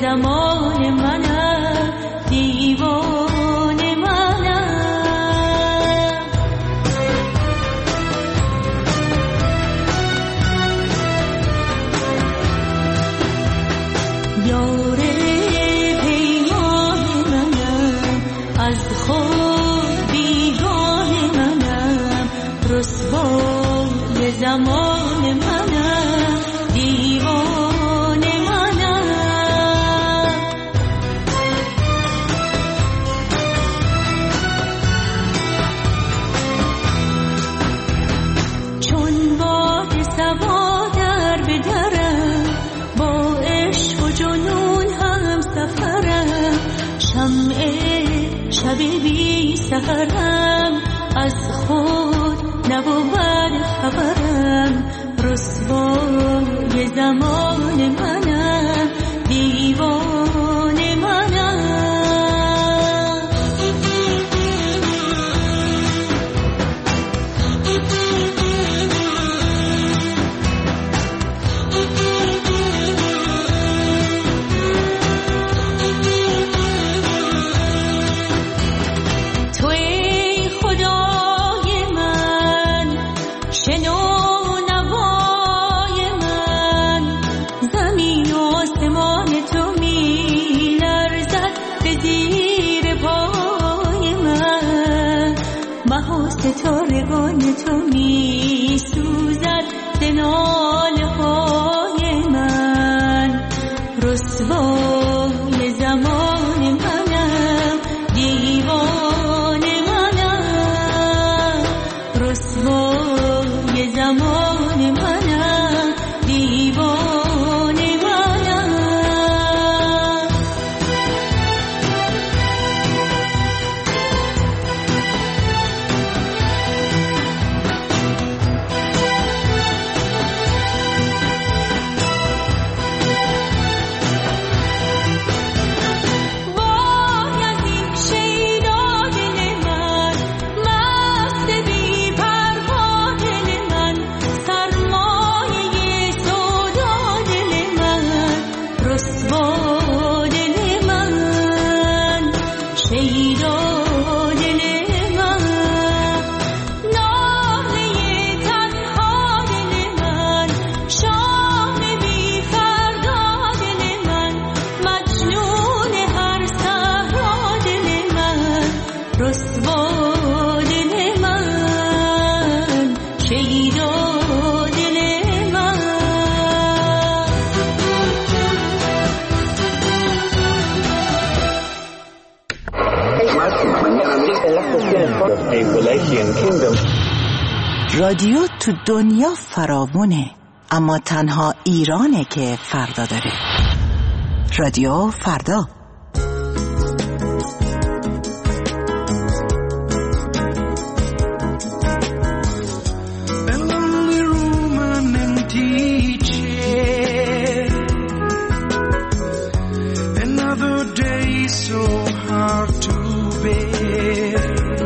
زمان منم دیوانه منم یار پیمان منم از خود بیگانه منم رسوای زمان منم دیوانه منم چون باد صبا در به درم با عشق و جنون هم سفرم شمع شب بی سحرم از خود نبود خبرم رسوای زمان منم دیوانه منم توی خدای من شنو نوای من زمین و آسمان تو می لرزد به زیر پای من مه و ستارگان تو می سوزد ز ناله های من رسوای زمان منم دیوانه منم رسوای زمان منم دیوانه منم وای از این شیدا دل من مست بی پروا دل من سرمایه سودا دل من رسوا دل من شیدا دل من ناله تنها دل من شام بی فردا دل من مجنون هر صحرا دل من رسوا دل من شیدا دل من رادیو تو دنیا فراوونه اما تنها ایرانه که فردا داره. رادیو فردا. A lonely room, an empty chair. Another day so hard to bear.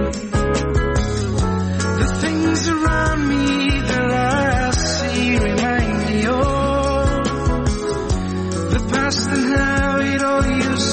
The things around me that I see remind me of the past and how it all used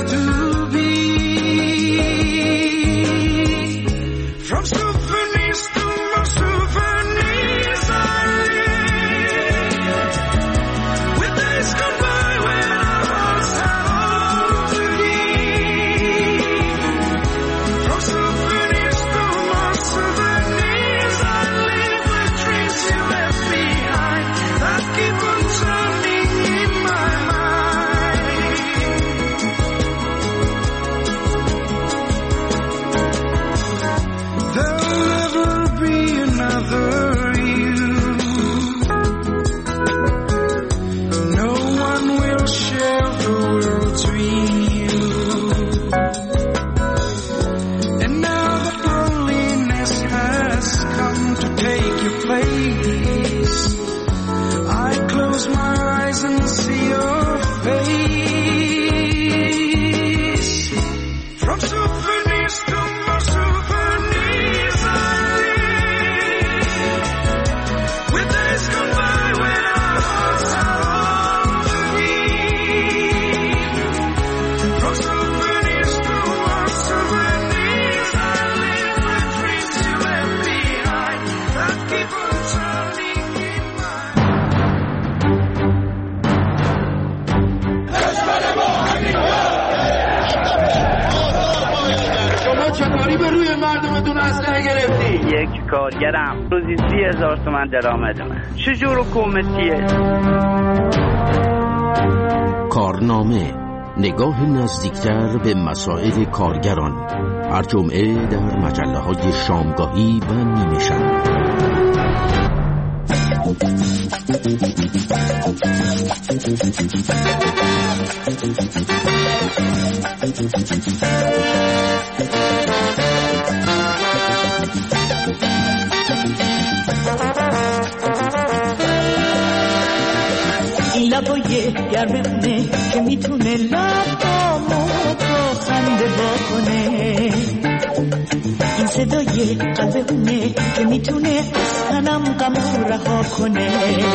کاری به روی مردمتون اسلحه گرفتی؟ یک کارگرم روزی 30,000 تومان درآمدمه. چجور حکومتیه؟ کارنامه، نگاه نزدیکتر به مسائل کارگران، هر جمعه در مجله‌های شامگاهی و نیمه شب. این لبای گرمه که میتونه لبامو با خنده بکنه، این صدای قلبونه که میتونه از تنم غم رها کنه،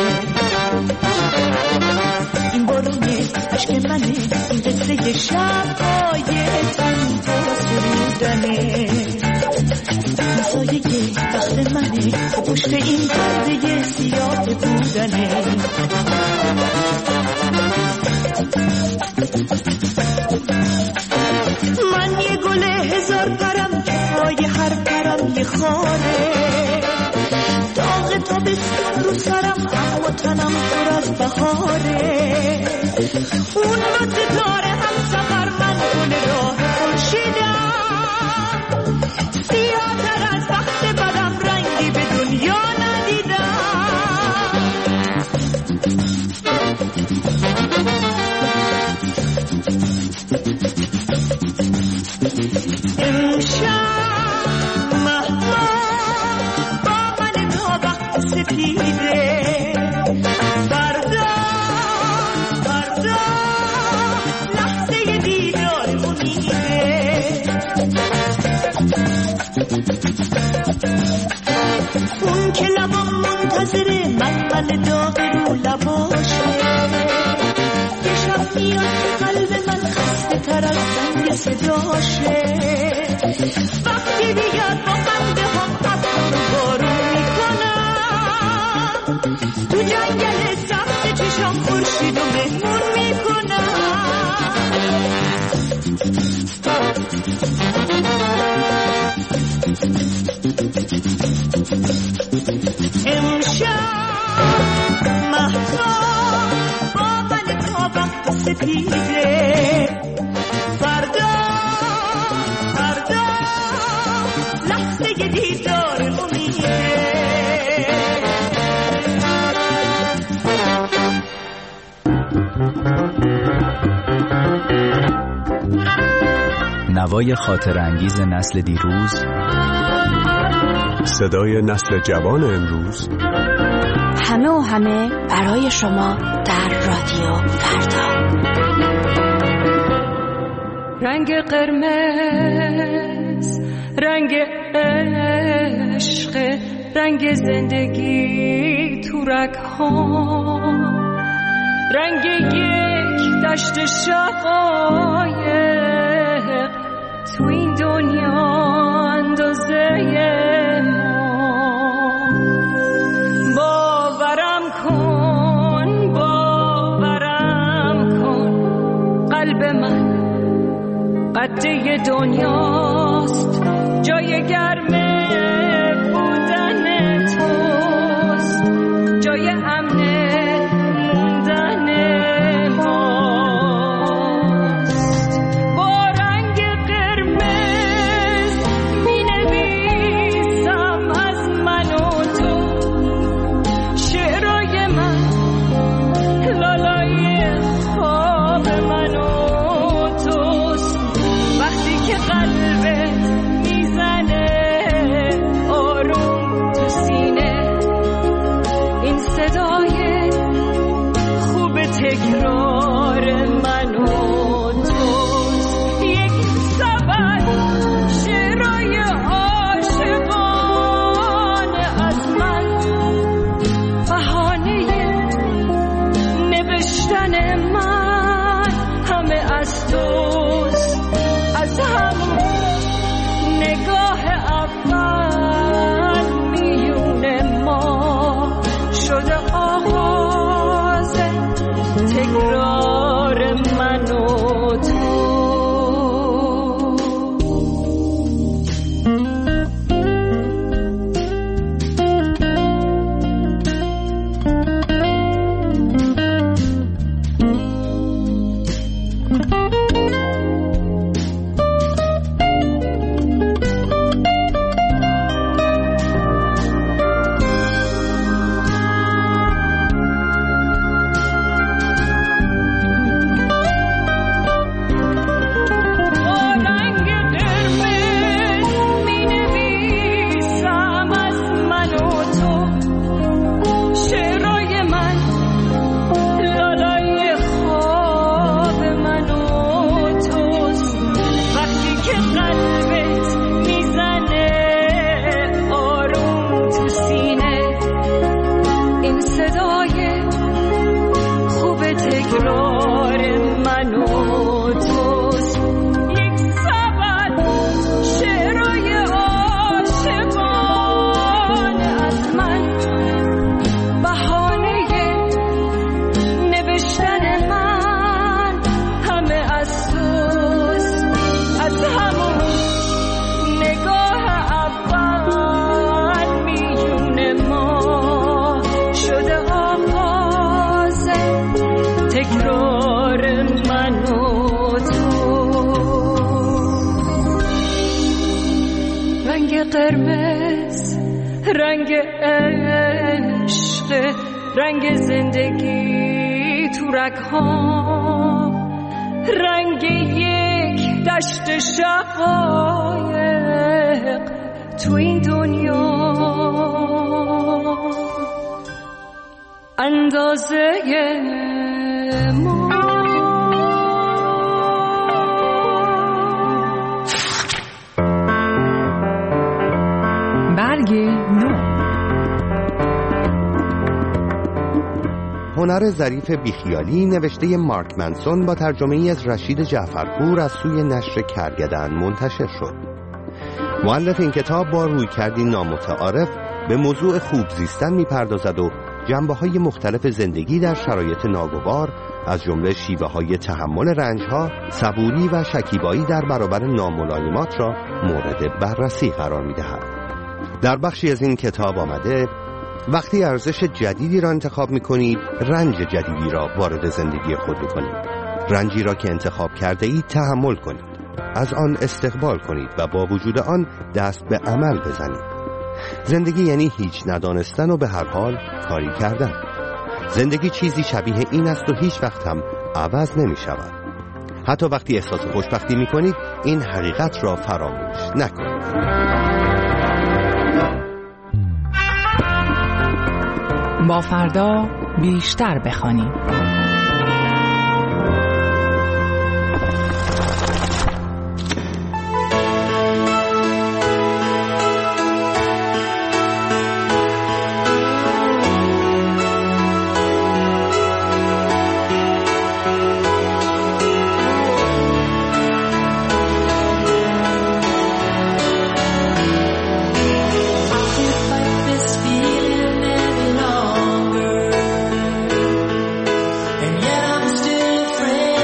این بارونه عشق منه، این قصه شب‌های تنها سرودنه، این سایه بخت منه و پشت این پرده سیاه بودنه. من یه گل هزار پرم که پای هر پرم یه خاره، داغ تابستون رو سرم اما تنم پر از بهاره، اون با ستاره هم سفر من گل راه خورشیدم، سیاه‌تر از وقت بدم رنگی به دنیا ندیدم. اون که لبم منتظره من داغ رو لباشه، یه شب میاد که قلب من خسته تر از سنگ صداشه، وقتی بیاد با خنده هم ابر رو بارون میکنم، تو جنگل سبز چشام خورشید و مهمون میکنم. امشب مهتاب با من تا وقت سپیده، فردا لحظه دیدار امیده. نوای خاطر انگیز نسل دیروز، صدای نسل جوان امروز، همه و همه برای شما در رادیو فردا. رنگ قرمز، رنگ عشق، رنگ زندگی تو رگ‌ها، رنگ یک دشت شقایق تو این دنیا اندازه باورم کن قلب من قده دنیاست، جای گرم بودن توست، جای امن موندن ماست. با رنگ قرمز می نویسم از من و تو شعرهای من، لالای خواب من و توست. وقتی که قلبت میزنه آروم تو سینه، این صدای خوب تکرار من و توست. یک سبد شعرهای عاشقانه از من، بهانه نوشتن من همه از توست. از همون نگاه اول میون ما شده آغاز تکرار من و تو. تکرار من و توست. یک سبد شعرهای عاشقانه از من، بهانه نوشتن من همه از توست. از همون نگاه اول میون ما شده آغاز تکرار من و تو. رنگ قرمز رنگ عشق، رنگ زندگی تو رگ‌ها، رنگ یک دشت شقایق تو این دنیا. اندازه ما برگ نو. هنر ظریف بیخیالی نوشته مارک منسون با ترجمه‌ای از رشید جعفرپور از سوی نشر کرگدن منتشر شد. مؤلف این کتاب با رویکردی نامتعارف به موضوع خوب زیستن می‌پردازد و جنبه‌های مختلف زندگی در شرایط ناگوار از جمله شیوه‌های تحمل رنج‌ها، صبوری و شکیبایی در برابر ناملایمات را مورد بررسی قرار می‌دهد. در بخشی از این کتاب آمده وقتی ارزش جدیدی را انتخاب می‌کنید، رنج جدیدی را وارد زندگی خود می‌کنید. رنجی را که انتخاب کرده اید تحمل کنید، از آن استقبال کنید و با وجود آن دست به عمل بزنید. زندگی یعنی هیچ ندانستن و به هر حال کاری کردن. زندگی چیزی شبیه این است و هیچ وقت هم عوض نمی شود. حتی وقتی احساس خوشبختی می کنید این حقیقت را فراموش نکنید. با فردا بیشتر بخوانیم. And yet I'm still afraid.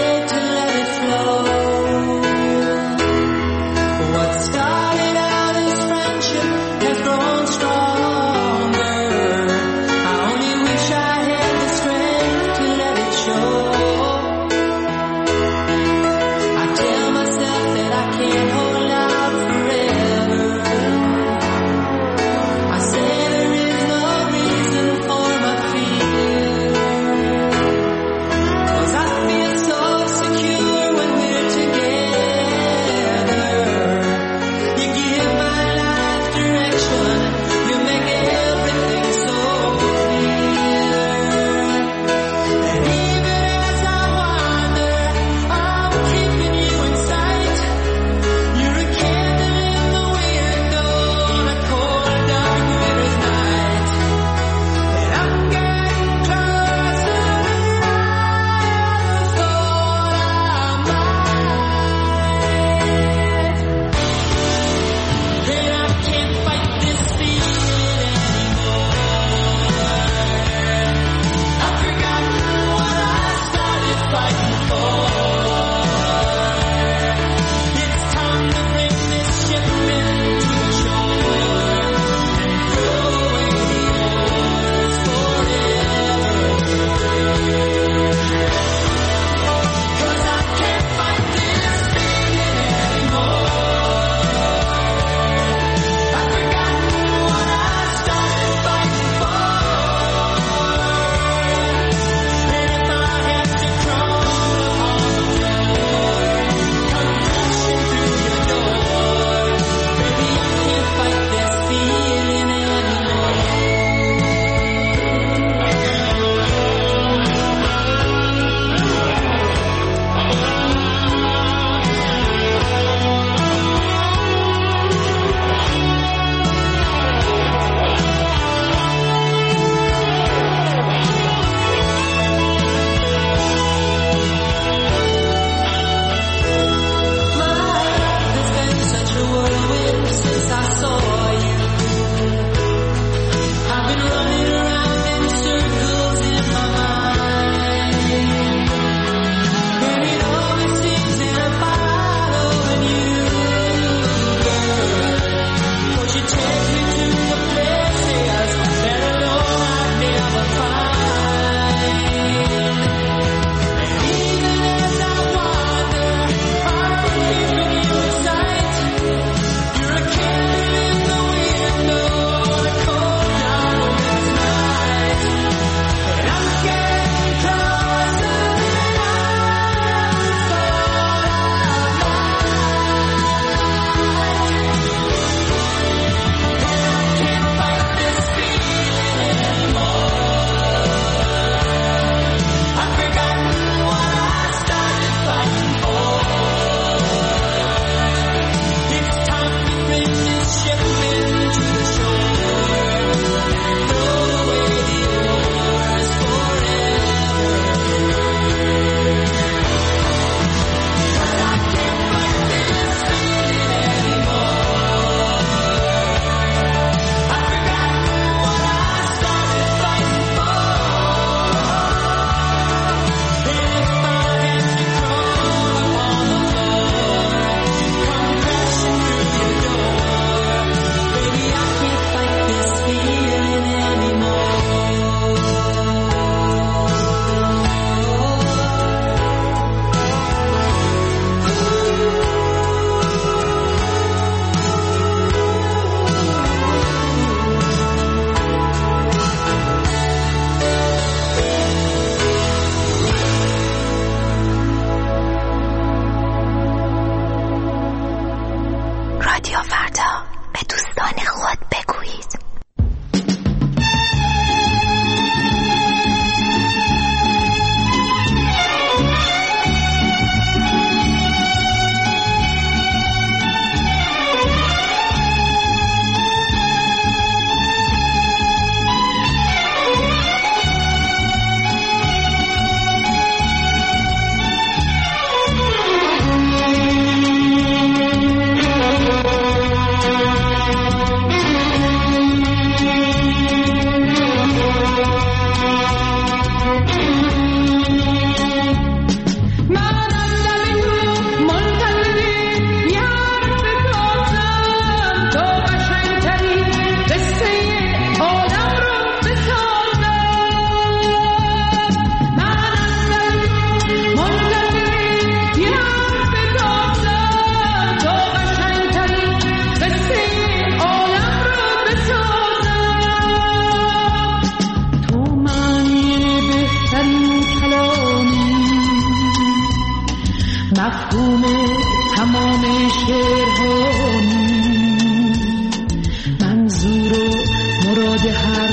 کلامی، مفهوم تمام شعرهایی، منظور و مراد هر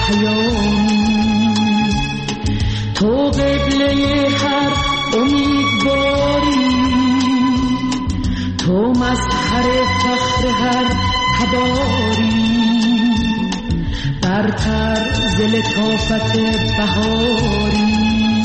پیامی، تو قبله هر امیدواری، تو مظهر فخر هر تباری، برتر ز لطافت بهاری.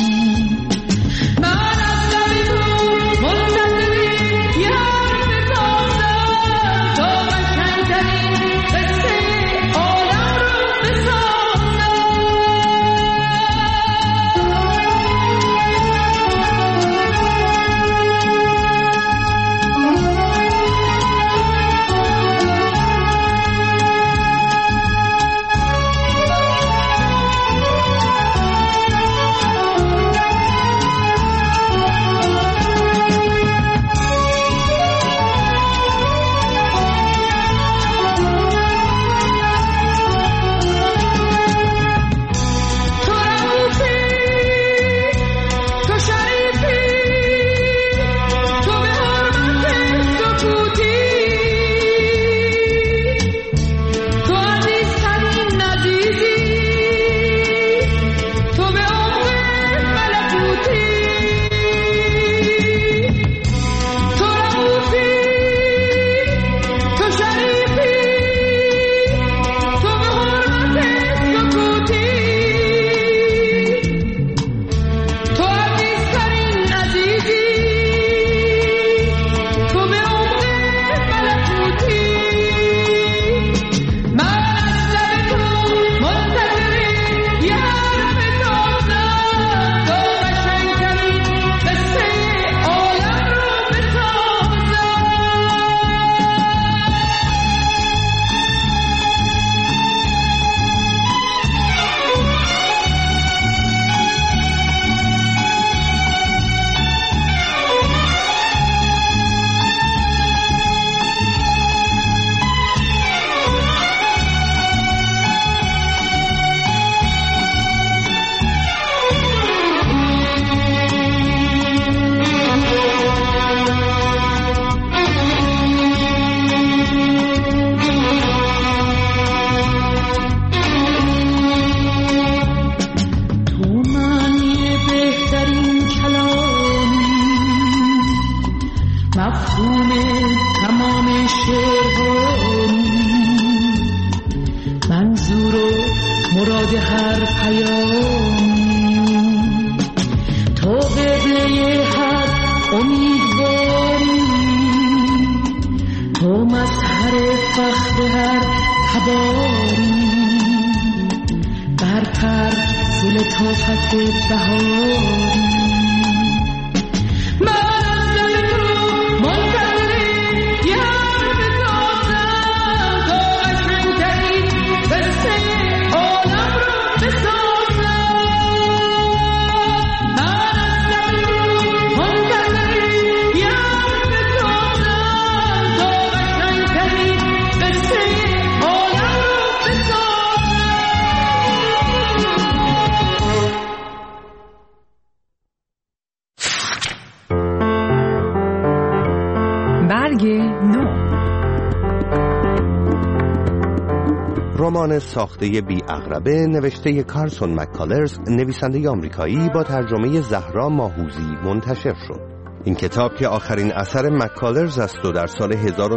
رمان ساخته بی عقربه نوشته کارسون مک‌کالرز، نویسنده آمریکایی، با ترجمه زهرا ماهوزی منتشر شد. این کتاب که آخرین اثر مک‌کالرز است و در سال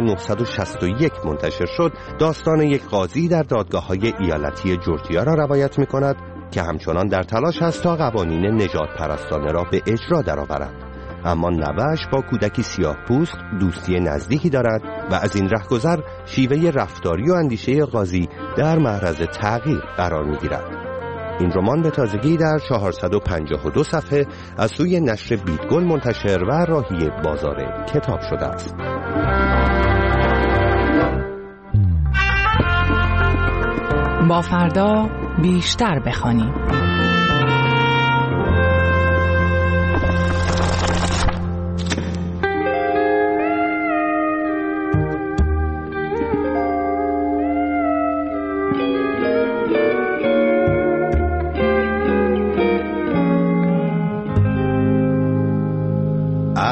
1961 منتشر شد، داستان یک قاضی در دادگاه‌های ایالتی جورجیا را روایت می‌کند که همچنان در تلاش است تا قوانین نژاد پرستانه را به اجرا درآورد. اما نوه‌اش با کودکی سیاه‌پوست دوستی نزدیکی دارد و از این رهگذر شیوه رفتاری و اندیشه قاضی در معرض تغییر قرار می‌گیرد. این رمان به تازگی در 452 صفحه از سوی نشر بیتگل منتشر و راهی بازار کتاب شده است. با فردا بیشتر بخوانیم.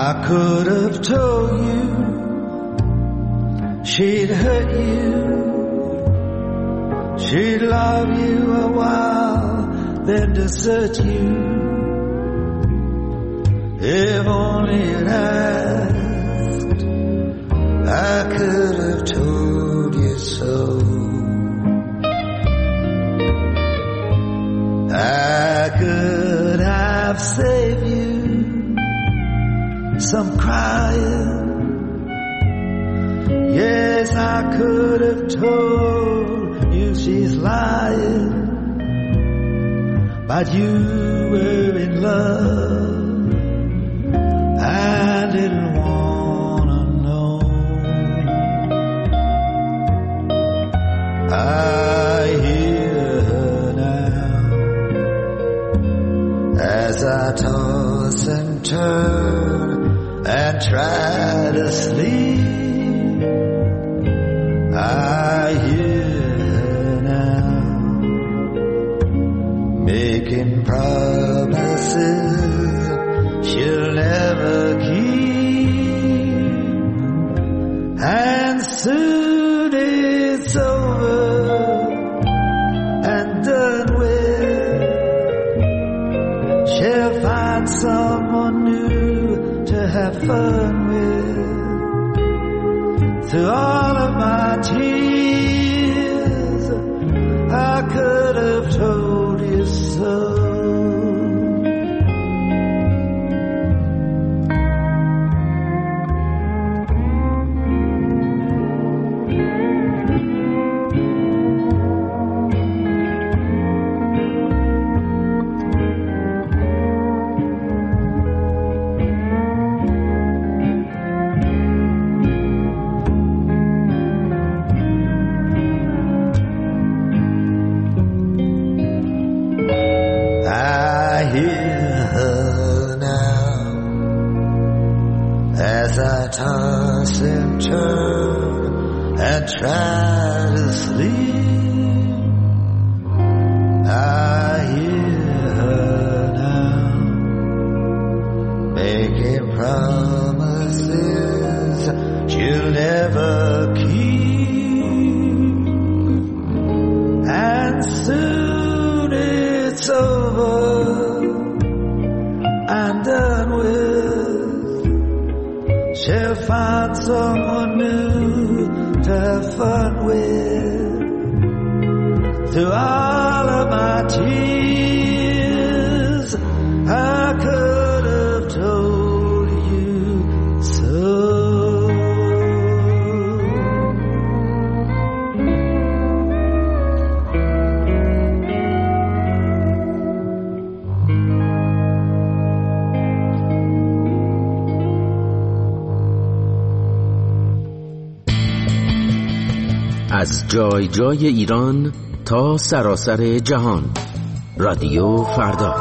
I could have told you she'd hurt you, she'd love you a while, then desert you. If only you'd asked, I could have told you so. I could have saved you some crying. Yes, I could have told you she's lying, but you were in love and didn't wanna know. I hear her now as I toss and turn and try to sleep. I hear her now making promises she'll never keep, and soon it's over and done with. She'll find someone new to have fun with. Through all of my tears, I could have told you so. Toss and turn and try to sleep. I hear her now making promises she'll never keep, and soon it's over and done with. She'll find someone new to have fun with. Through all of my tears, I could have told you so. از جای جای ایران تا سراسر جهان، رادیو فردا.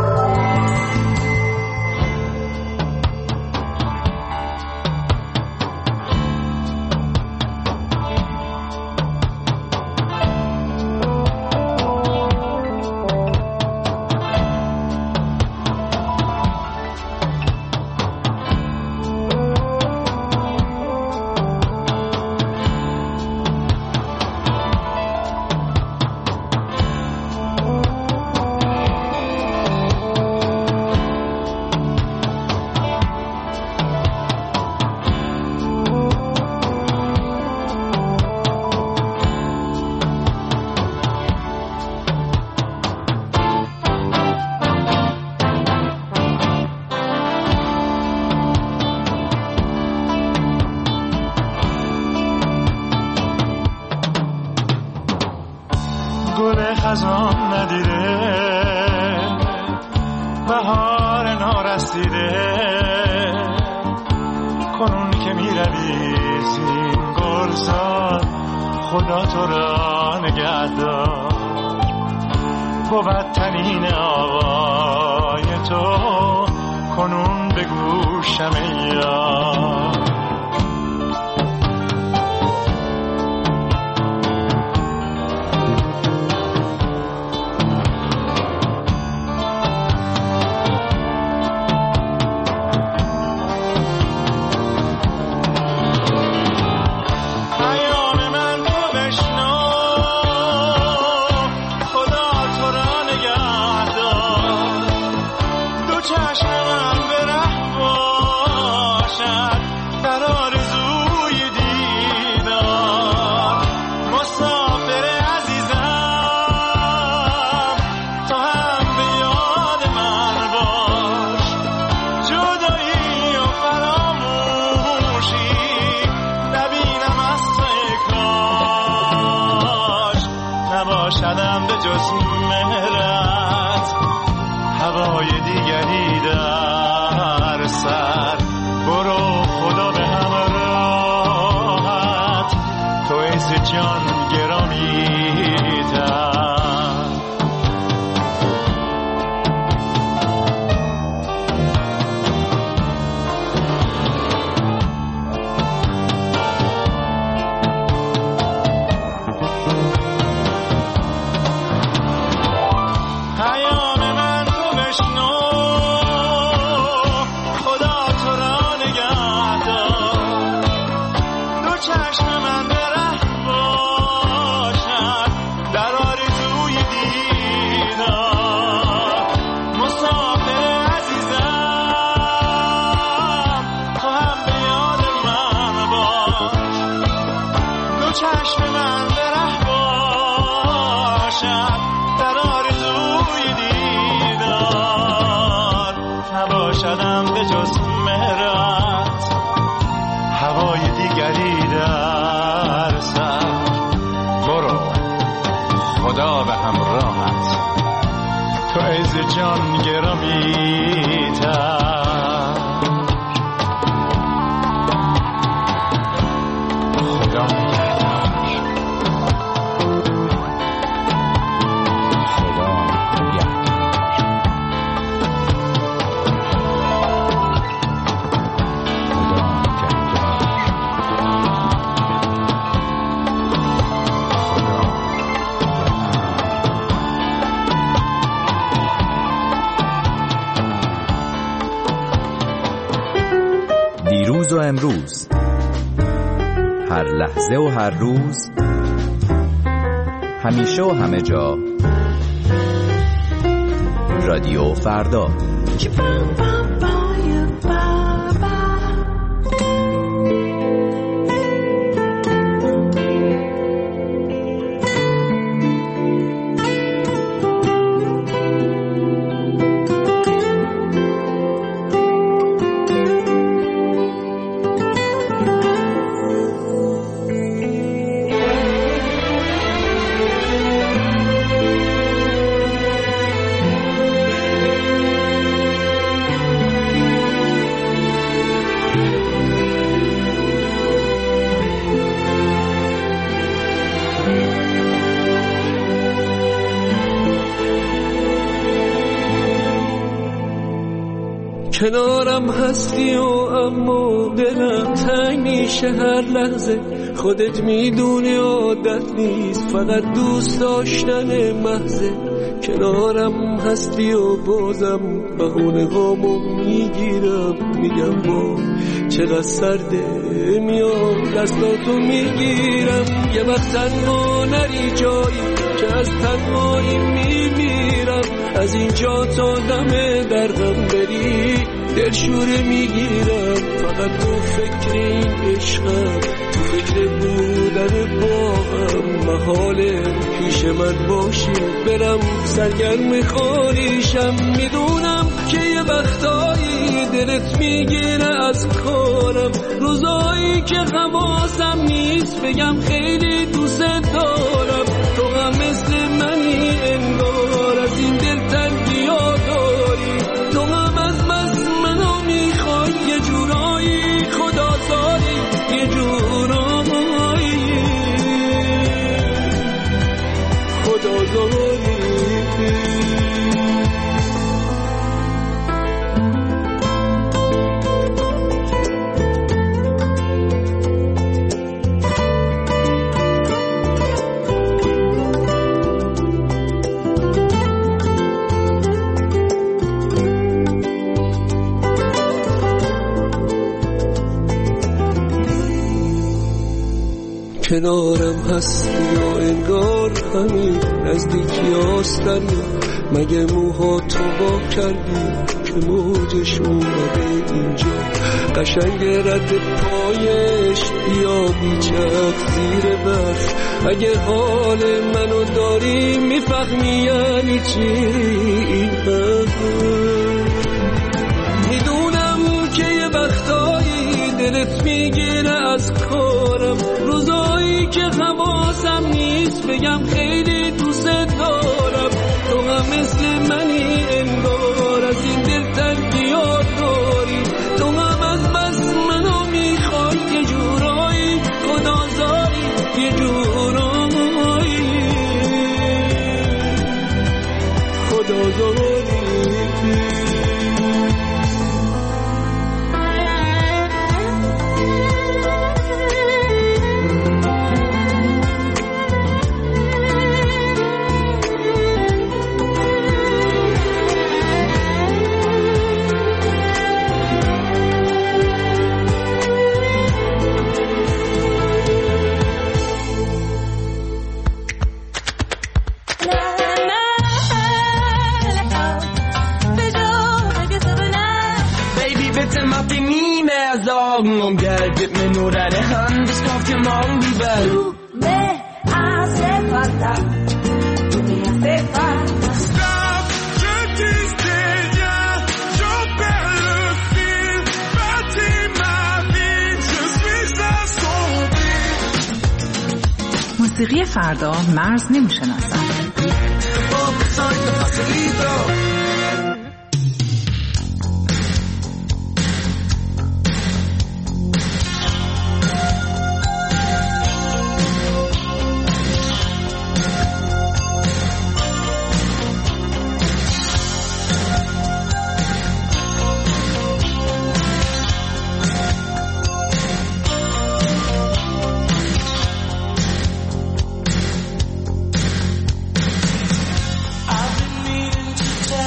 گل خزان ندیده، بهار نارسیده، کنون که می روی زین گلزار، خدا تو را نگهدار. بود تنین آوای تو کنون به گوشم ای یار. جز مهرت، هوای دیگری در سر. برو خدا به همراهت، تو عز جان گرامی تر. جان گرامی تر. خدا نگهدار. خدا دیروز و امروز، هر لحظه و هر روز، همیشه و همه جا، رادیو فردا. کنارم هستی و اما دلم تنگ میشه هر لحظه. خودت میدونی عادت نیست، فقط دوست داشتن محضه. کنارم هستی و بازم بهونه هامو میگیرم، میگم با چقدر سرده، میام دستاتو میگیرم. یه وقت تنها نری جایی که از تنهایی میمیرم. از اینجا تا دم درغم بری دلشوره میگیرم. فقط تو فکر این عشقم، تو فکر بودن با هم. محاله پیش من باشی برم سرگرم خالیشم. میدونم که یه وقتایی دلت میگیره از کارم، روزایی که حواسم نیست بگم خیلی دوست دارم. تو هم مثل منی انگار، از این دل تنگیا داری. تو هم از منو میخوای یه جورایی، خدا زاری یه جورایی، خدا زاری. کنارم هستی و انگار همین نزدیکی هستنی. مگه موها تو با کردی که موجش اومده اینجا. قشنگ رد پایش یا بیچت زیر برف. اگه حال منو داری میفهمی یعنی چی این میدونم که یه وقتایی دلت میگیره از کارم، روزایی که حواسم نیست بگم خیلی دوست دارم. هم مثل منی انگار از این دل تنگیات داری تو هم از بس منو میخوای یه جورایی خدازاری یه جورایی خدازاری Sorgen um Geld, gib mir nur deine Hand, ich kauf dir morgen die Welt. Du me hace falta, tu me hace falta. Stop, je disais rien, j'en perds le fil, bâtis ma vie, je suis assombri. موسیقی فردا مرز نمیشناسد. I've been needing to tell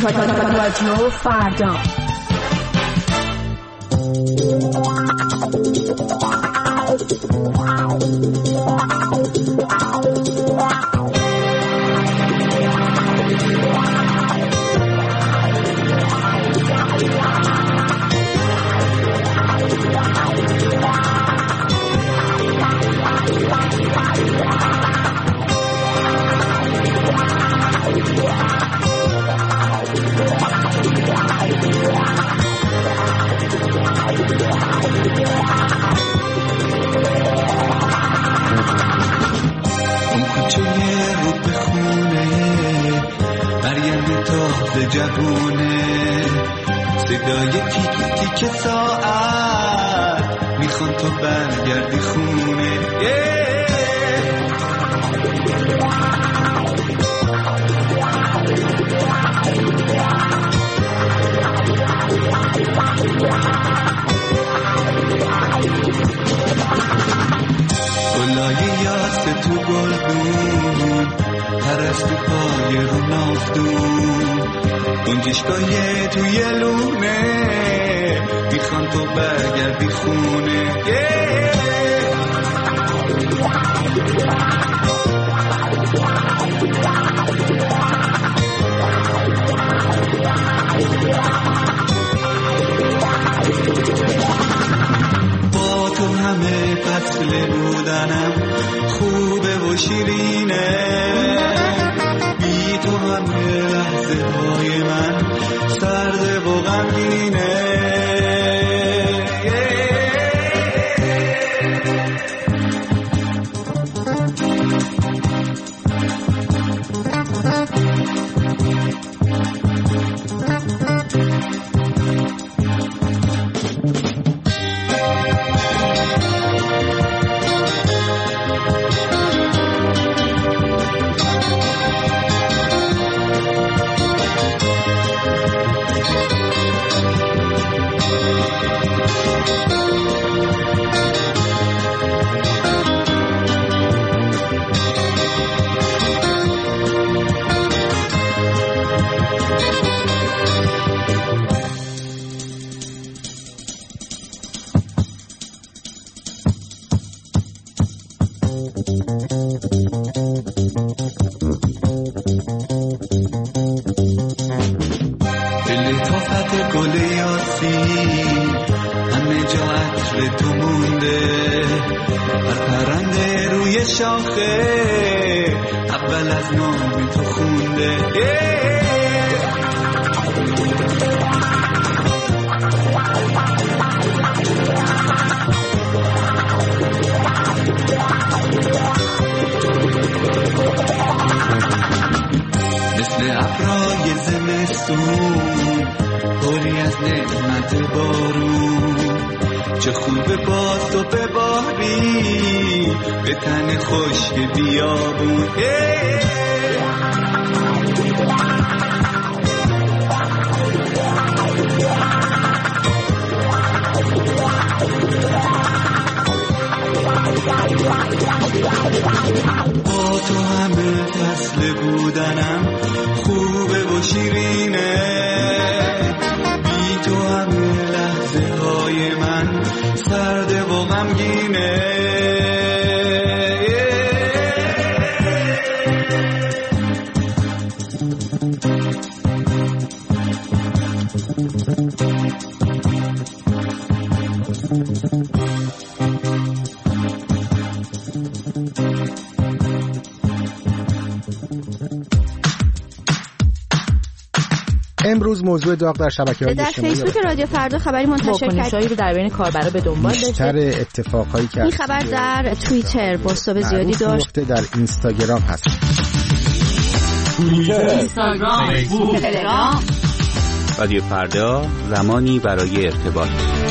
رادیو فردا. جوونه صدای تیک تیک ساعت میخوان تو برگردی خونه گلای یاس تو گلدون پرستو پای رو نافتون گنجشگاه توی لونه میخوان تو برگردی خونه با تو همه فصل بودنم خوبه و شیرینه بی تو همه لحظه های من سرده و غمگینه امروز موضوع داغ در شبکه‌های اجتماعی در فیسبوک رادیو فردا خبری منتشر کرد رو در بین کاربرا به دنبال داشت. بیشتر اتفاقایی که این خبر در توییتر پست زیادی داشت. در اینستاگرام هست. اینستاگرام، فیسبوک، تلگرام. رادیو فردا زمانی برای ارتباط.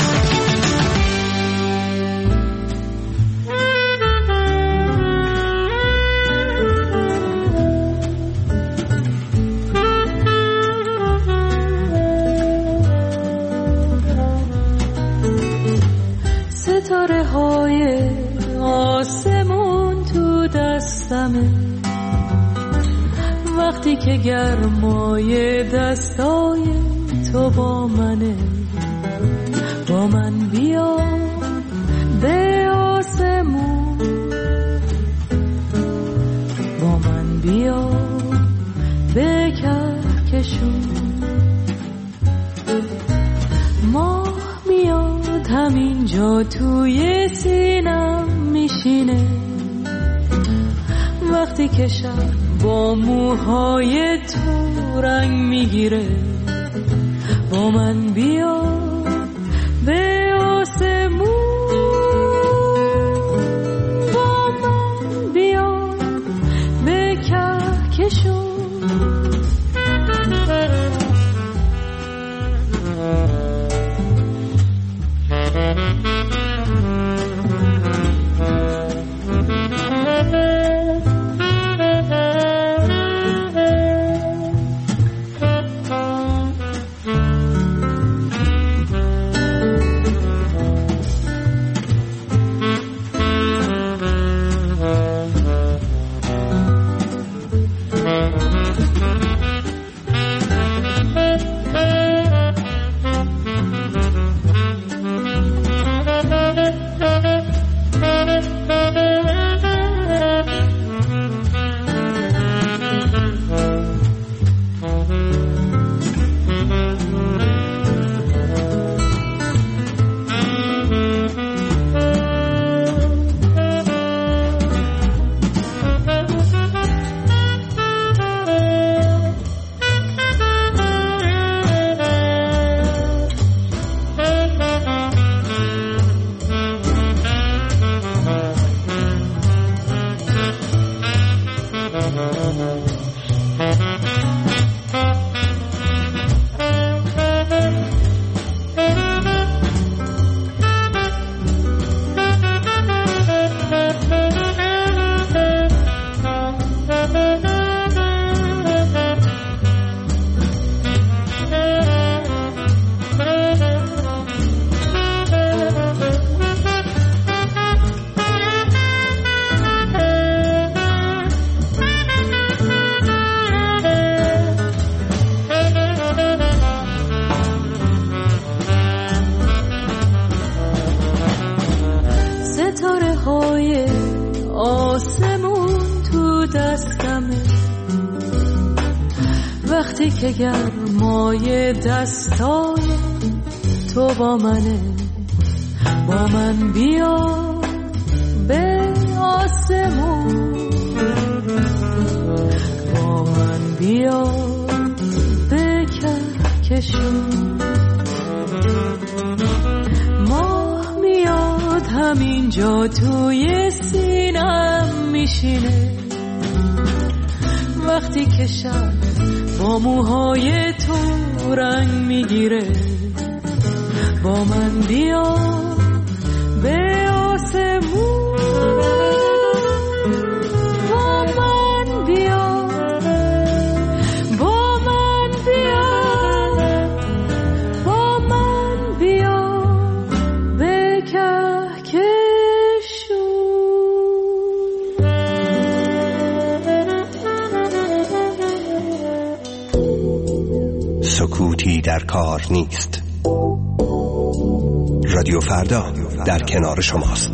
ستاره های آسمون تو دستمه و وقتی که گرمای دستای تو با منه، با من بیا به آسمون، با من بیا به کهکشون. ماه میاد همینجا توی سینم میشینه، وقتی که شب با موهای تو رنگ میگیره، با من بیا به آسمون، با من بیا به کهکشون. وقتی که گرمای دستای تو با منه، با من بیا به آسمون، با من بیا به کهکشون. ماه میاد همینجا توی سینم میشینه، وقتی که شب با موهای تو رنگ میگیره، با من بیا به آسمون، با من بیا، با من بیا، با من بیا به کهکشون. سکوتی در کار نیست. رادیو فردا در کنار شماست.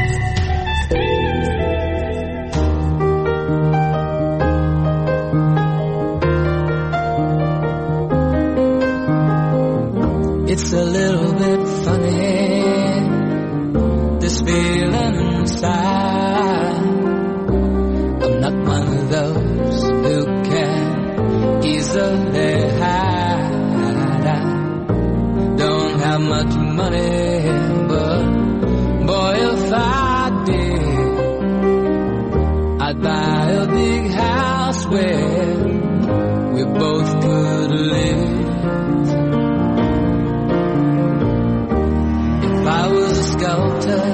It's a little bit funny, this feeling inside. I'm not one of those who can easily hide. I don't have much money, but boy, if I did, I'd buy a big house where we both could live. I was a sculptor,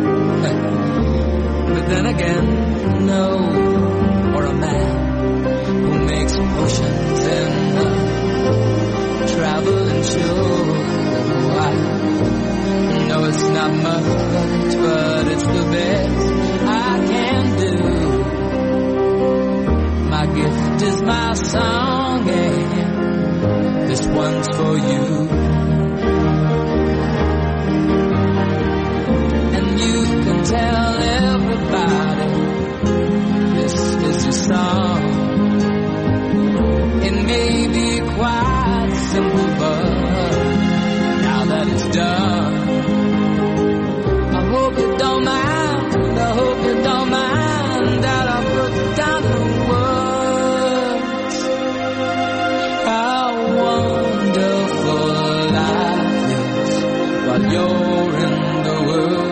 but then again, no, or a man who makes potions in a traveling show. I know it's not much, but it's the best I can do. My gift is my song, and this one's for you. And you can tell everybody this is your song. It may be quite simple, but now that it's done, I hope you don't mind, I hope you don't mind that I put down the words. How wonderful life is while you're in the world.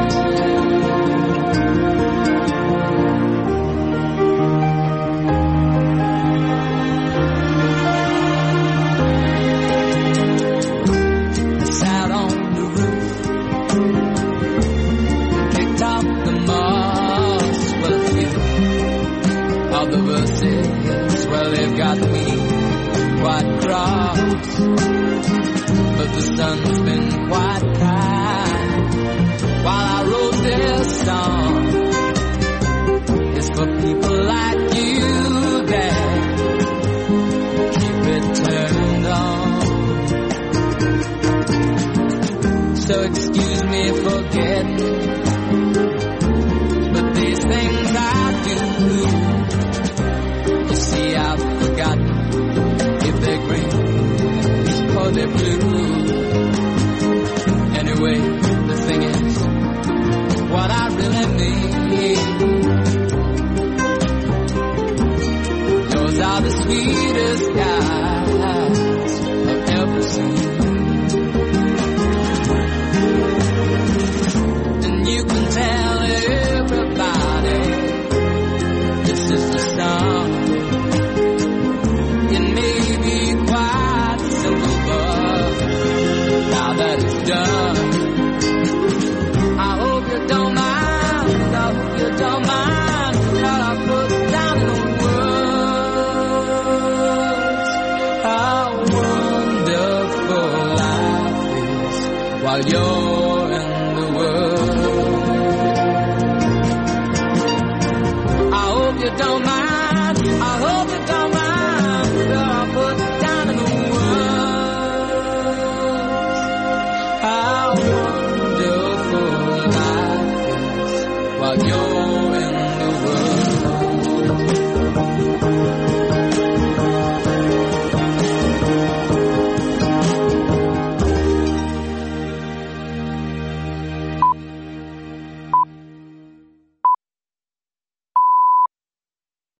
The verses, well, they've got me quite cross, but the sun's been quite kind while I wrote this song. It's for people like you that keep it turned on. So excuse me for getting, but these things I do, see, I've forgotten if they're green or they're blue. Anyway, the thing is, what I really mean, those are the sweetest skies I've ever seen. And you can tell everybody this is the song. That it's done. I hope you don't mind, I hope you don't mind that I put down in words how wonderful life is while you're in the world. I hope you don't mind.